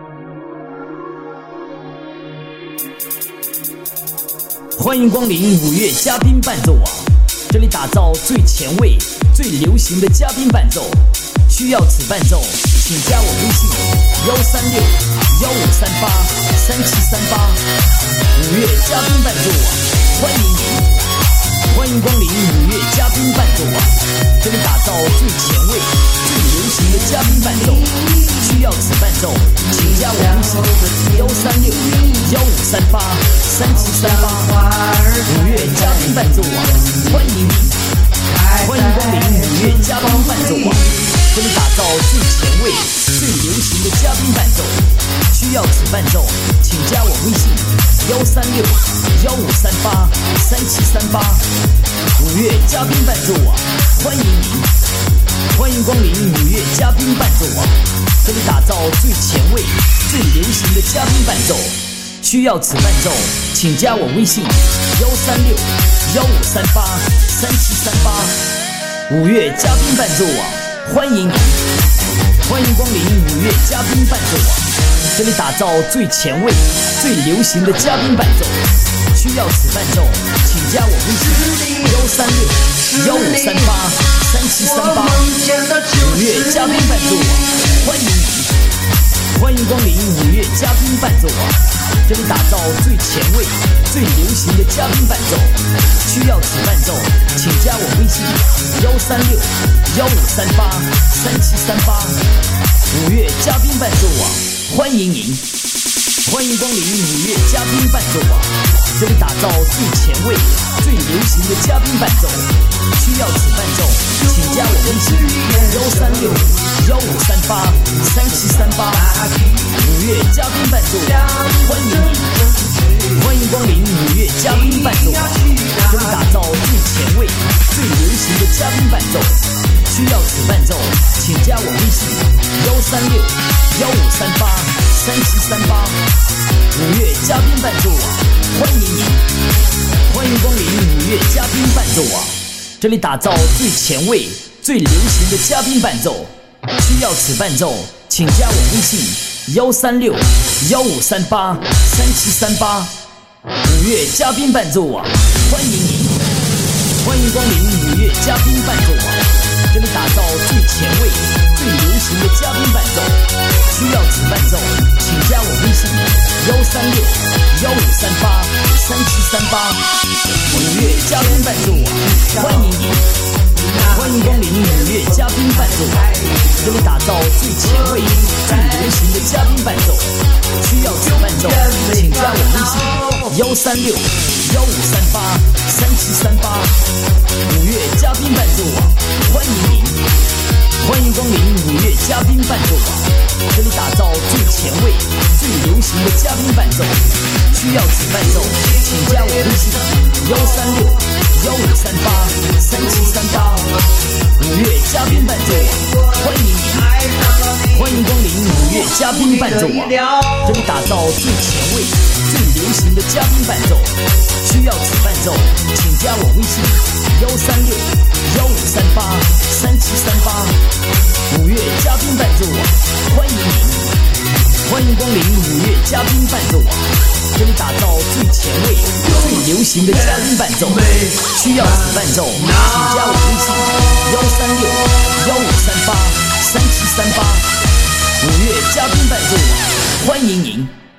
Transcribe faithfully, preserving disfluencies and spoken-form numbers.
欢迎光临五月嘉宾伴奏网，这里打造最前卫、最流行的嘉宾伴奏。需要此伴奏，请加我微信幺三六幺五三八三七三八。五月嘉宾伴奏网，欢迎您！欢迎光临五月嘉宾伴奏网，这里打造最前卫、最流行的嘉宾伴奏。需要此伴奏，请加我微信幺三六幺五三八三七三八。五月嘉宾伴奏网，欢迎您！欢迎光临五月嘉宾伴奏网，这里打造最前卫、最流行的嘉宾伴奏。需要此伴奏，请加我微信幺三六幺五三八三七三八。五月嘉宾伴奏网，欢迎您！欢迎光临五月嘉宾伴奏网，这里打造最前卫、最流行的嘉宾伴奏。需要此伴奏，请加我微信幺三六幺五三八三七三八。五月嘉宾伴奏网，欢迎您！欢迎光临五月嘉宾伴奏网，这里打造最前卫、最流行的嘉宾伴奏。需要此伴奏，请加我微信幺三六幺五三八三七三八。五月嘉宾伴奏网，欢迎您！欢迎光临五月嘉宾伴奏网，这里打造最前卫、最流行的嘉宾伴奏。需要此伴奏，请加我微信幺三六幺五三八三七三八。五月嘉宾伴奏网，欢迎您！欢迎光临五月嘉宾伴奏网，这里打造最前卫、最流行的嘉宾伴奏。需要此伴奏，请加我微信幺三六幺五三八三七三八。五月嘉宾伴奏网，欢迎您！欢迎光临五月嘉宾伴奏网，这里打造最前卫、最流行的嘉宾伴奏。需要此伴奏，请加我微信幺三六幺五三八三七三八。五月嘉宾伴奏网，欢迎您！欢迎光临五月嘉宾伴奏网，这里打造最前卫、最流行的嘉宾伴奏。需要此伴奏，请加我微信幺三六幺五三八三七三八。五月嘉宾伴奏网，欢迎您！欢迎光临五月嘉宾伴奏网，这里打造最前卫、最流行的嘉宾伴奏。需要此伴奏，请加我微信幺三六幺五三八三七三八。五月嘉宾伴奏网，欢迎您！欢迎光临五月嘉宾伴奏网，这里打造最前卫、最流行的嘉宾伴奏。需要此伴奏，请加我微信幺三六幺五三八三七三八。五月嘉宾伴奏网，欢迎您！欢迎光临五月嘉宾伴奏网，这里打造最前卫、最流行的嘉宾伴奏。需要此伴奏，请加我微信幺三六幺五三八三七三八。五月嘉宾伴奏网，欢迎您！欢迎光临五月嘉宾伴奏网，这里打造最前卫、最流行的嘉宾伴奏。需要此伴奏，请加我微信幺三六幺五三八三七三八。五月嘉宾伴奏网，欢迎您！欢迎光临五月嘉宾伴奏网，这里打造最前卫、最流行的嘉宾伴奏。需要此伴奏，请加我微信幺三六幺五三八三七三八。五月嘉宾伴奏网，欢迎您！